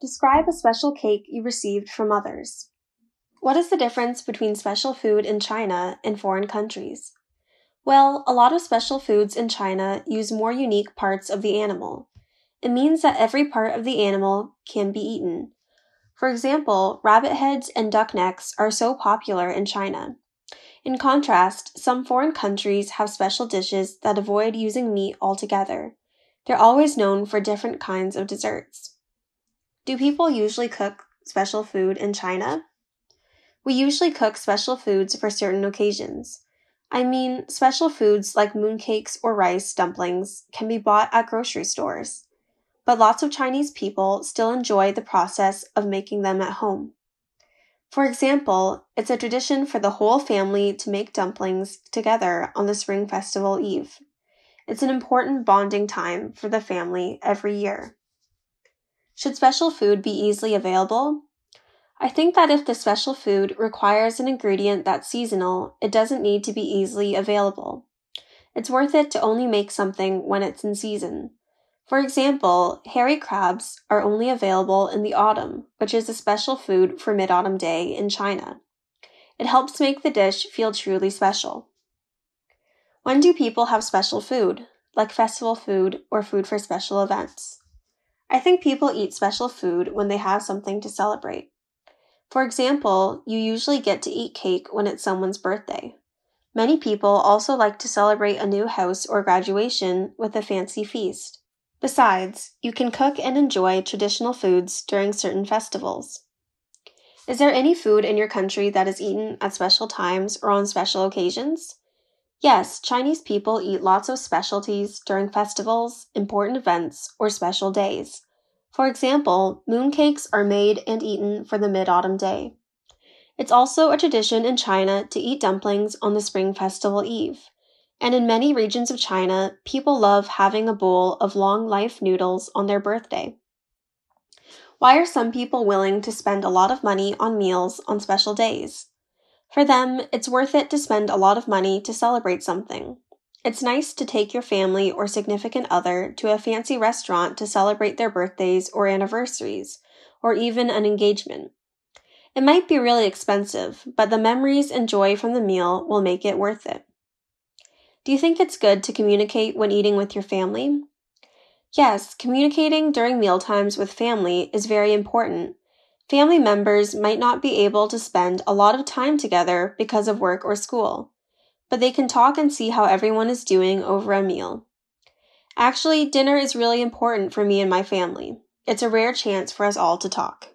Describe a special cake you received from others. What is the difference between special food in China and foreign countries? Well, a lot of special foods in China use more unique parts of the animal. It means that every part of the animal can be eaten. For example, rabbit heads and duck necks are so popular in China. In contrast, some foreign countries have special dishes that avoid using meat altogether. They're always known for different kinds of desserts. Do people usually cook special food in China? We usually cook special foods for certain occasions. I mean, special foods like mooncakes or rice dumplings can be bought at grocery stores. But lots of Chinese people still enjoy the process of making them at home. For example, it's a tradition for the whole family to make dumplings together on the Spring Festival Eve. It's an important bonding time for the family every year. Should special food be easily available? I think that if the special food requires an ingredient that's seasonal, it doesn't need to be easily available. It's worth it to only make something when it's in season. For example, hairy crabs are only available in the autumn, which is a special food for Mid-Autumn Day in China. It helps make the dish feel truly special. When do people have special food, like festival food or food for special events? I think people eat special food when they have something to celebrate. For example, you usually get to eat cake when it's someone's birthday. Many people also like to celebrate a new house or graduation with a fancy feast. Besides, you can cook and enjoy traditional foods during certain festivals. Is there any food in your country that is eaten at special times or on special occasions? Yes, Chinese people eat lots of specialties during festivals, important events, or special days. For example, mooncakes are made and eaten for the Mid-Autumn Day. It's also a tradition in China to eat dumplings on the Spring Festival Eve. And in many regions of China, people love having a bowl of long life noodles on their birthday. Why are some people willing to spend a lot of money on meals on special days? For them, it's worth it to spend a lot of money to celebrate something. It's nice to take your family or significant other to a fancy restaurant to celebrate their birthdays or anniversaries, or even an engagement. It might be really expensive, but the memories and joy from the meal will make it worth it. Do you think it's good to communicate when eating with your family? Yes, communicating during mealtimes with family is very important. Family members might not be able to spend a lot of time together because of work or school, but they can talk and see how everyone is doing over a meal. Actually, dinner is really important for me and my family. It's a rare chance for us all to talk.